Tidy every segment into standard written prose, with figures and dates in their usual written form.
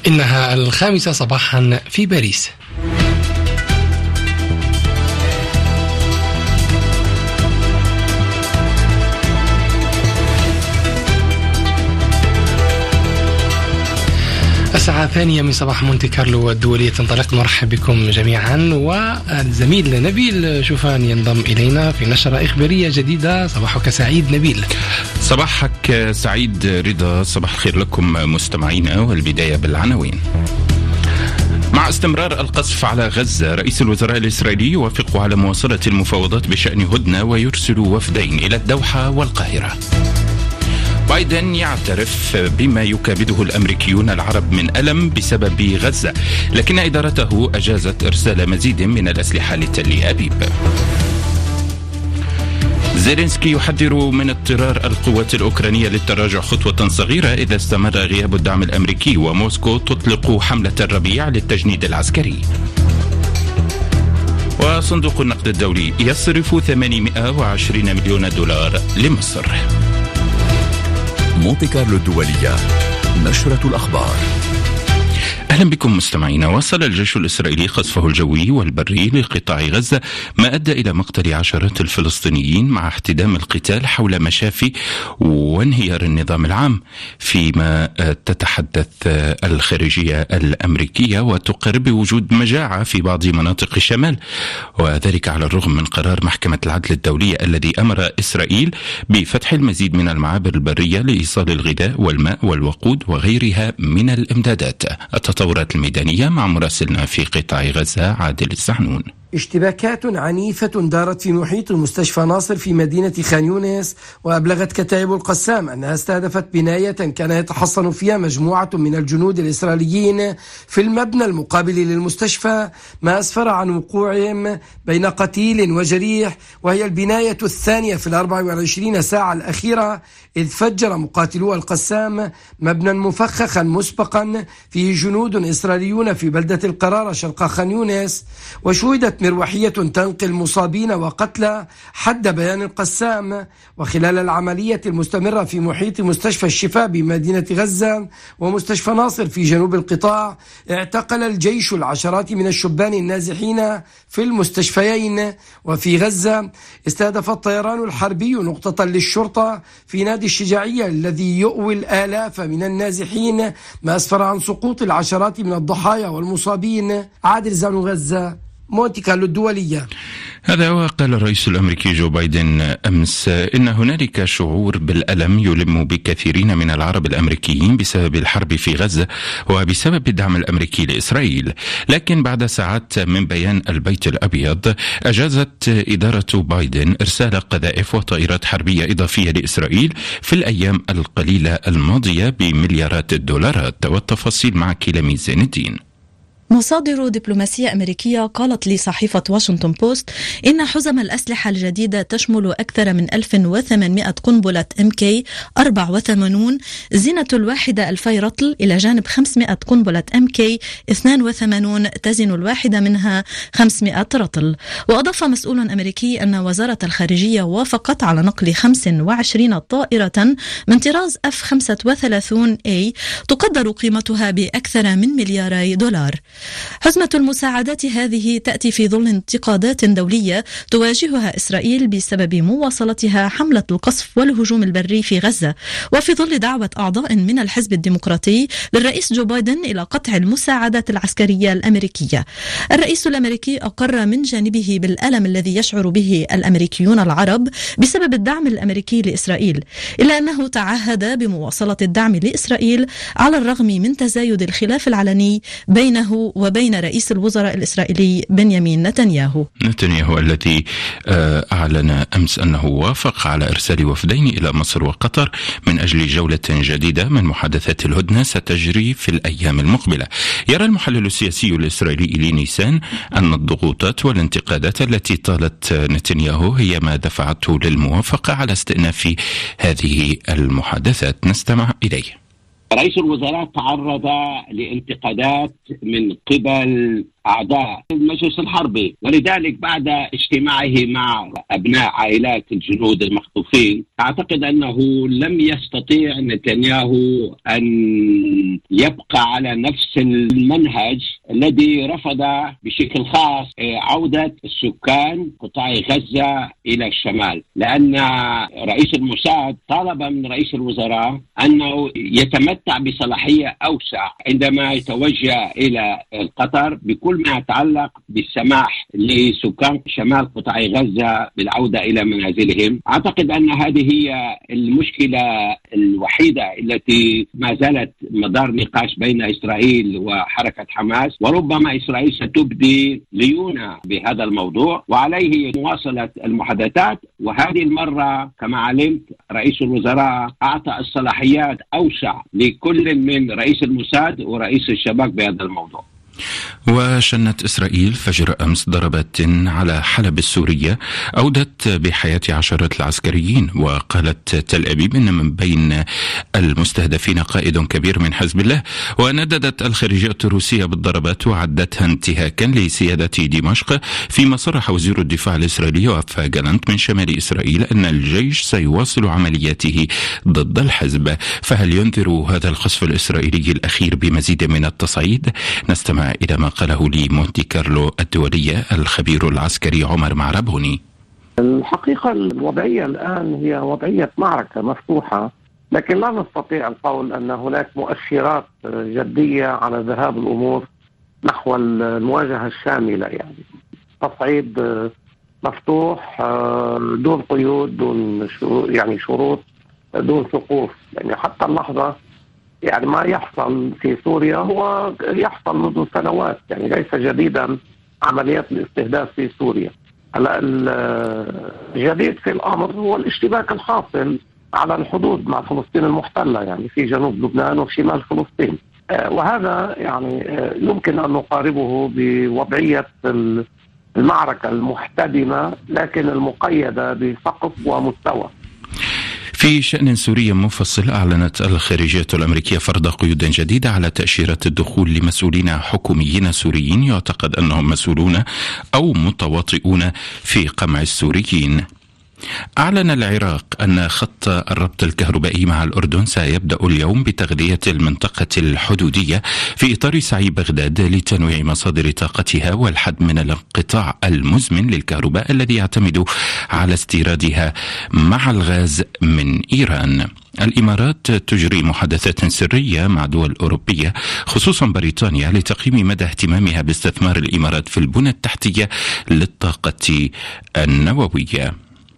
إنها 5 صباحا في باريس. الساعة 2 من صباح مونتي كارلو الدولية تنطلق. نرحب بكم جميعا، والزميل نبيل شوفان ينضم إلينا في نشرة إخبارية جديدة. صباحك سعيد نبيل. صباحك سعيد رضا، صباح الخير لكم مستمعينا، والبداية بالعناوين. مع استمرار القصف على غزة، رئيس الوزراء الإسرائيلي يوافق على مواصلة المفاوضات بشأن هدنة ويرسل وفدين إلى الدوحة والقاهرة. بايدن يعترف بما يكابده الأمريكيون العرب من ألم بسبب غزة، لكن إدارته أجازت إرسال مزيد من الأسلحة لتل أبيب. زيلينسكي يحذر من اضطرار القوات الأوكرانية للتراجع خطوة صغيرة إذا استمر غياب الدعم الأمريكي، وموسكو تطلق حملة الربيع للتجنيد العسكري. وصندوق النقد الدولي يصرف 820 مليون دولار لمصر. مونتي كارلو الدولية، نشرة الأخبار. أهلا بكم مستمعينا. واصل الجيش الإسرائيلي قصفه الجوي والبري لقطاع غزة، ما أدى إلى مقتل عشرات الفلسطينيين مع احتدام القتال حول مشافي وانهيار النظام العام، فيما تتحدث الخارجية الأمريكية وتقر بوجود مجاعة في بعض مناطق الشمال، وذلك على الرغم من قرار محكمة العدل الدولية الذي أمر إسرائيل بفتح المزيد من المعابر البرية لإيصال الغذاء والماء والوقود وغيرها من الإمدادات. التطورات الميدانية مع مراسلنا في قطاع غزة عادل السحنون. اشتباكات عنيفة دارت في محيط مستشفى ناصر في مدينة خان يونس، وأبلغت كتائب القسام أنها استهدفت بناية كان يتحصن فيها مجموعة من الجنود الإسرائيليين في المبنى المقابل للمستشفى، ما أسفر عن وقوعهم بين قتيل وجريح، وهي البناية الثانية في 24 ساعة الأخيرة، إذ فجر مقاتلو القسام مبنى مفخخا مسبقا فيه جنود إسرائيليون في بلدة القرارة شرق خان يونس. وشهدت مروحية تنقل مصابين وقتلى حد بيان القسام. وخلال العملية المستمرة في محيط مستشفى الشفاء بمدينة غزة ومستشفى ناصر في جنوب القطاع، اعتقل الجيش العشرات من الشبان النازحين في المستشفيين. وفي غزة استهدف الطيران الحربي نقطة للشرطة في نادي الشجاعية الذي يؤوي الآلاف من النازحين، ما أسفر عن سقوط العشرات من الضحايا والمصابين. عادل زانو، غزة، مونتي كارلو الدولية. هذا وقال الرئيس الأمريكي جو بايدن أمس إن هنالك شعور بالألم يلم بكثيرين من العرب الأمريكيين بسبب الحرب في غزة وبسبب الدعم الأمريكي لإسرائيل، لكن بعد ساعات من بيان البيت الأبيض أجازت إدارة بايدن إرسال قذائف وطائرات حربية إضافية لإسرائيل في الأيام القليلة الماضية بمليارات الدولارات. والتفاصيل مع كيلامي زين الدين. مصادر دبلوماسية أمريكية قالت لصحيفة واشنطن بوست إن حزم الأسلحة الجديدة تشمل أكثر من 1800 قنبلة MK-84 زينة الواحدة 2000 رطل، إلى جانب 500 قنبلة MK-82 تزن الواحدة منها 500 رطل. وأضاف مسؤول أمريكي أن وزارة الخارجية وافقت على نقل 25 طائرة من طراز F-35A تقدر قيمتها بأكثر من ملياري دولار. حزمة المساعدات هذه تأتي في ظل انتقادات دولية تواجهها إسرائيل بسبب مواصلتها حملة القصف والهجوم البري في غزة، وفي ظل دعوة أعضاء من الحزب الديمقراطي للرئيس جو بايدن إلى قطع المساعدات العسكرية الأمريكية. الرئيس الأمريكي أقر من جانبه بالألم الذي يشعر به الأمريكيون العرب بسبب الدعم الأمريكي لإسرائيل، إلا أنه تعهد بمواصلة الدعم لإسرائيل على الرغم من تزايد الخلاف العلني بينه وبين رئيس الوزراء الإسرائيلي بنيامين نتنياهو الذي أعلن أمس أنه وافق على إرسال وفدين إلى مصر وقطر من أجل جولة جديدة من محادثات الهدنة ستجري في الأيام المقبلة. يرى المحلل السياسي الإسرائيلي إلي نيسان أن الضغوطات والانتقادات التي طالت نتنياهو هي ما دفعته للموافقة على استئناف هذه المحادثات. نستمع إليه. رئيس الوزراء تعرض لانتقادات من قبل أعضاء المجلس الحربي، ولذلك بعد اجتماعه مع أبناء عائلات الجنود المخطوفين أعتقد أنه لم يستطيع نتنياهو أن يبقى على نفس المنهج الذي رفض بشكل خاص عودة السكان قطاع غزة إلى الشمال، لأن رئيس الموساد طلب من رئيس الوزراء أنه يتمتع بصلاحية أوسع عندما يتوجه إلى قطر بكل ما يتعلق بالسماح لسكان شمال قطاع غزة بالعودة إلى منازلهم. أعتقد أن هذه هي المشكلة الوحيدة التي ما زالت مدار نقاش بين إسرائيل وحركة حماس، وربما إسرائيل ستبدي ليونة بهذا الموضوع وعليه مواصلة المحادثات. وهذه المرة كما علمت رئيس الوزراء أعطى الصلاحيات أوسع لكل من رئيس الموساد ورئيس الشباك بهذا الموضوع. وشنت إسرائيل فجر أمس ضربات على حلب السورية أودت بحياة عشرات العسكريين، وقالت تل أبيب أن من بين المستهدفين قائد كبير من حزب الله. ونددت الخارجية الروسية بالضربات وعدتها انتهاكا لسيادة دمشق، فيما صرح وزير الدفاع الإسرائيلي يوآف جالانت من شمال إسرائيل أن الجيش سيواصل عملياته ضد الحزب. فهل ينذر هذا القصف الإسرائيلي الأخير بمزيد من التصعيد؟ نستمع إلى ما قاله لي مونتي كارلو الدولية الخبير العسكري عمر معربوني. الحقيقة الوضعية الآن هي وضعية معركة مفتوحة، لكن لا نستطيع القول أن هناك مؤشرات جدية على ذهاب الأمور نحو المواجهة الشاملة. يعني تصعيد مفتوح دون قيود، دون يعني شروط، دون سقوف. يعني حتى اللحظة يعني ما يحصل في سوريا هو يحصل منذ سنوات، يعني ليس جديدا عمليات الاستهداف في سوريا. هلا الجديد في الأمر هو الاشتباك الحاصل على الحدود مع فلسطين المحتلة، يعني في جنوب لبنان وشمال فلسطين. وهذا يعني يمكن أن نقاربه بوضعية المعركة المحتدمة لكن المقيدة بسقف ومستوى. في شأن سوري منفصل، أعلنت الخارجية الأمريكية فرض قيود جديدة على تأشيرات الدخول لمسؤولين حكوميين سوريين يعتقد أنهم مسؤولون أو متواطئون في قمع السوريين. أعلن العراق أن خط الربط الكهربائي مع الأردن سيبدأ اليوم بتغذية المنطقة الحدودية في إطار سعي بغداد لتنويع مصادر طاقتها والحد من الانقطاع المزمن للكهرباء الذي يعتمد على استيرادها مع الغاز من إيران. الإمارات تجري محادثات سرية مع دول أوروبية خصوصا بريطانيا لتقييم مدى اهتمامها باستثمار الإمارات في البنى التحتية للطاقة النووية.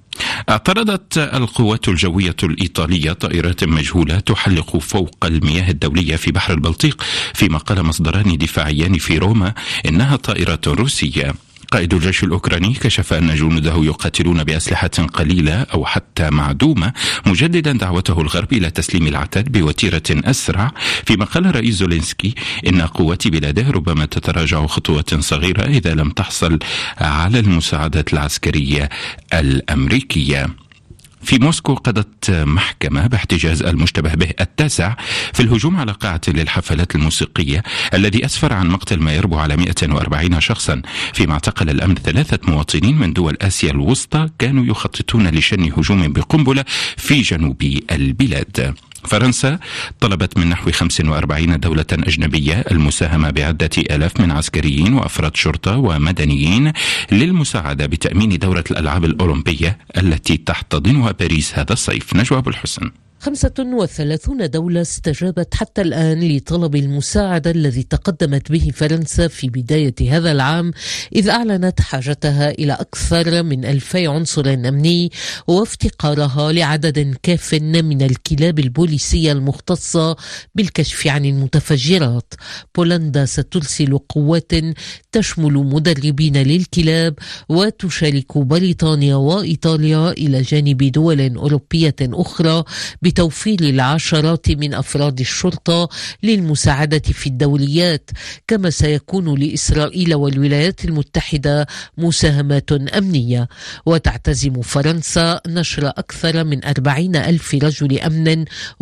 اعترضت القوات الجوية الإيطالية طائرات مجهولة تحلق فوق المياه الدولية في بحر البلطيق، فيما قال مصدران دفاعيان في روما إنها طائرات روسية. قائد الجيش الأوكراني كشف أن جنوده يقاتلون بأسلحة قليلة أو حتى معدومة، مجددا دعوته الغرب إلى تسليم العتاد بوتيرة أسرع، فيما قال رئيس زيلينسكي إن قوات بلاده ربما تتراجع خطوات صغيرة إذا لم تحصل على المساعدات العسكرية الأمريكية. في موسكو قضت محكمة باحتجاز المشتبه به التاسع في الهجوم على قاعة للحفلات الموسيقية الذي أسفر عن مقتل ما يربو على 140 شخصا، فيما اعتقل الأمن 3 مواطنين من دول آسيا الوسطى كانوا يخططون لشن هجوم بقنبلة في جنوب البلاد. فرنسا طلبت من نحو 45 دولة أجنبية المساهمة بعدة آلاف من عسكريين وأفراد شرطة ومدنيين للمساعدة بتأمين دورة الألعاب الأولمبية التي تحتضنها باريس هذا الصيف. نجوى أبو الحسن. 35 دولة استجابت حتى الآن لطلب المساعدة الذي تقدمت به فرنسا في بداية هذا العام، إذ أعلنت حاجتها إلى أكثر من 2000 عنصر أمني وافتقارها لعدد كاف من الكلاب البوليسية المختصة بالكشف عن المتفجرات. بولندا سترسل قوات تشمل مدربين للكلاب، وتشارك بريطانيا وإيطاليا إلى جانب دول أوروبية أخرى بتوفير العشرات من أفراد الشرطة للمساعدة في الدوليات، كما سيكون لإسرائيل والولايات المتحدة مساهمات أمنية. وتعتزم فرنسا نشر أكثر من 40,000 رجل أمن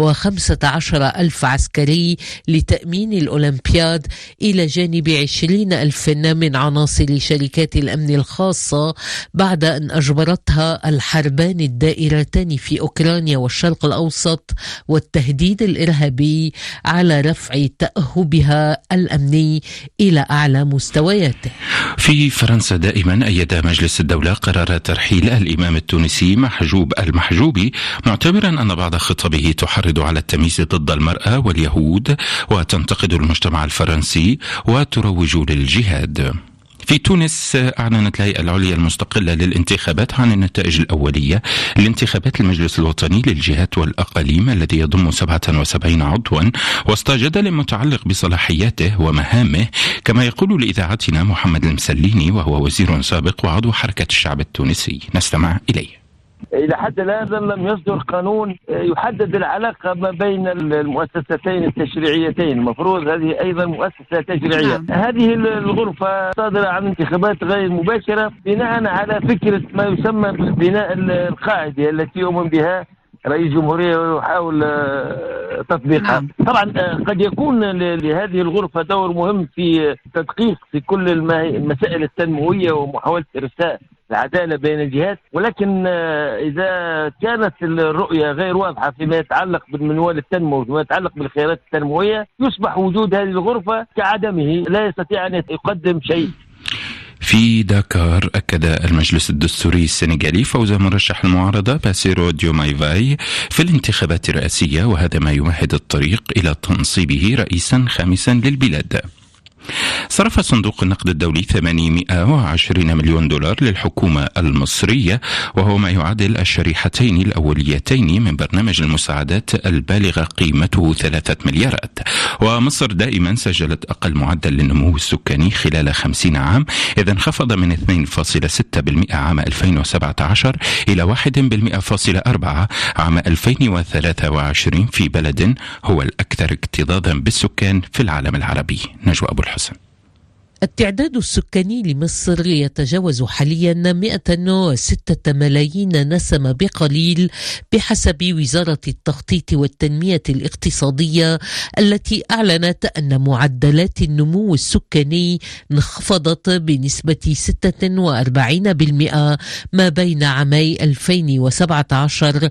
و15,000 عسكري لتأمين الأولمبياد، إلى جانب 20,000 من عناصر شركات الأمن الخاصة، بعد أن أجبرتها الحربان الدائرتان في أوكرانيا والشرق الأوسط والتهديد الإرهابي على رفع تأهبها الأمني إلى أعلى مستوياته. في فرنسا دائما أيد مجلس الدولة قرار ترحيل الإمام التونسي محجوب المحجوبي، معتبرا أن بعض خطبه تحرض على التمييز ضد المرأة واليهود وتنتقد المجتمع الفرنسي وتروج للجهاد. في تونس أعلنت الهيئة العليا المستقلة للانتخابات عن النتائج الأولية لانتخابات المجلس الوطني للجهات والأقاليم الذي يضم 77 عضوا وسط جدل متعلق بصلاحياته ومهامه، كما يقول لإذاعتنا محمد المسليني وهو وزير سابق وعضو حركة الشعب التونسي. نستمع إليه. إلى حد الآن لم يصدر قانون يحدد العلاقة ما بين المؤسستين التشريعيتين. المفروض هذه أيضا مؤسسة تشريعية. هذه الغرفة صادرة عن انتخابات غير مباشرة بناء على فكرة ما يسمى ببناء القاعدة التي يؤمن بها رئيس الجمهورية ويحاول تطبيقها. طبعا قد يكون لهذه الغرفة دور مهم في تدقيق في كل المسائل التنموية ومحاولة إرساء العدالة بين الجهات، ولكن إذا كانت الرؤية غير واضحة فيما يتعلق بالمنوال التنموي وما يتعلق بالخيارات التنموية، يصبح وجود هذه الغرفة كعدمه، لا يستطيع أن يقدم شيء. في داكار أكد المجلس الدستوري السنغالي فوز مرشح المعارضة باسيرو ديوماي فاي في الانتخابات الرئاسية، وهذا ما يمهد الطريق إلى تنصيبه رئيسا خامسا للبلاد. صرف صندوق النقد الدولي 820 مليون دولار للحكومة المصرية، وهو ما يعادل الشريحتين الأوليتين من برنامج المساعدات البالغة قيمته 3 مليارات. ومصر دائما سجلت أقل معدل للنمو السكاني خلال 50 عام، إذا انخفض من 2.6% عام 2017 إلى 1.4% عام 2023 في بلد هو الأكثر اكتظاظا بالسكان في العالم العربي. نجوى أبو الحسن. التعداد السكاني لمصر يتجاوز حاليا 106 ملايين نسمة بقليل بحسب وزارة التخطيط والتنمية الاقتصادية، التي أعلنت أن معدلات النمو السكاني انخفضت بنسبة 46% ما بين عامي 2017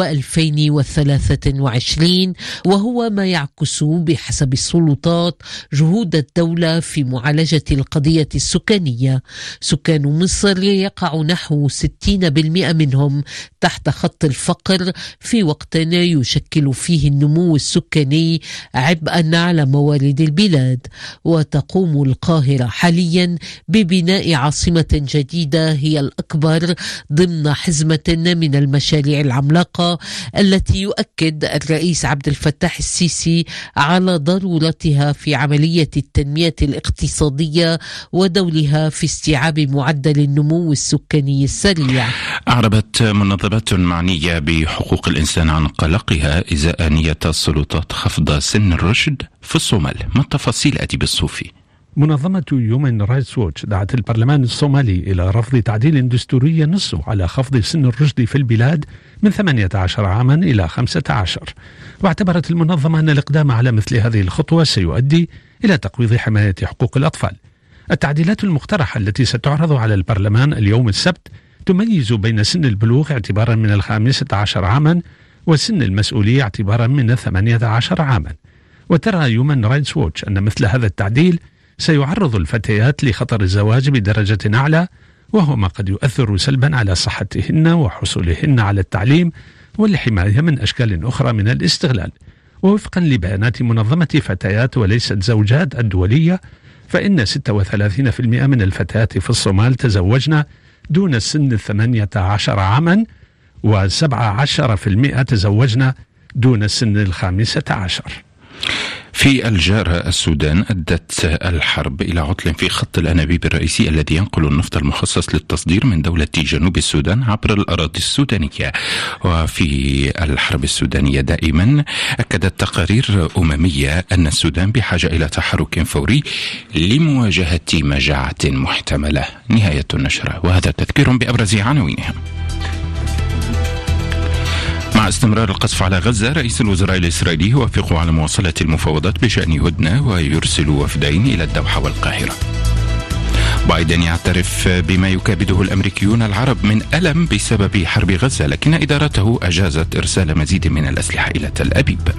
و2023، وهو ما يعكس بحسب السلطات جهود الدولة في معالجة القضية السكانية. سكان مصر يقع نحو 60% منهم تحت خط الفقر، في وقت يشكل فيه النمو السكاني عبئا على موارد البلاد. وتقوم القاهرة حاليا ببناء عاصمة جديدة هي الأكبر ضمن حزمة من المشاريع العملاقة التي يؤكد الرئيس عبد الفتاح السيسي على ضرورتها في عملية التنمية الاقتصادية ودورها في استيعاب معدل النمو السكاني السريع. أعربت منظمات معنية بحقوق الإنسان عن قلقها إزاء نية السلطات خفض سن الرشد في الصومال. ما التفاصيل أديب الصوفي؟ منظمة هيومن رايتس ووتش دعت البرلمان الصومالي إلى رفض تعديل دستوري ينص على خفض سن الرشد في البلاد من 18 عاما إلى 15. واعتبرت المنظمة أن الإقدام على مثل هذه الخطوة سيؤدي إلى تقويض حماية حقوق الأطفال. التعديلات المقترحة التي ستعرض على البرلمان اليوم السبت تميز بين سن البلوغ اعتبارا من 15 عاما وسن المسؤولية اعتبارا من 18 عاما. وترى هيومن رايتس ووتش أن مثل هذا التعديل سيعرض الفتيات لخطر الزواج بدرجة أعلى، وهو ما قد يؤثر سلبا على صحتهن وحصولهن على التعليم والحماية من أشكال أخرى من الاستغلال. ووفقا لبيانات منظمة فتيات وليست زوجات الدولية، فإن 36% من الفتيات في الصومال تزوجن دون سن 18 عاما، و17% تزوجن دون سن 15. في الجارة السودان أدت الحرب إلى عطل في خط الأنابيب الرئيسي الذي ينقل النفط المخصص للتصدير من دولة جنوب السودان عبر الأراضي السودانية. وفي الحرب السودانية دائما أكدت تقارير أممية أن السودان بحاجة إلى تحرك فوري لمواجهة مجاعة محتملة. نهاية النشرة، وهذا تذكير بأبرز عناوينها. مع استمرار القصف على غزة، رئيس الوزراء الإسرائيلي يوافق على مواصلة المفاوضات بشأن هدنة ويرسل وفدين إلى الدوحة والقاهرة. بايدن يعترف بما يكابده الأمريكيون العرب من ألم بسبب حرب غزة، لكن إدارته أجازت إرسال مزيد من الأسلحة إلى تل أبيب.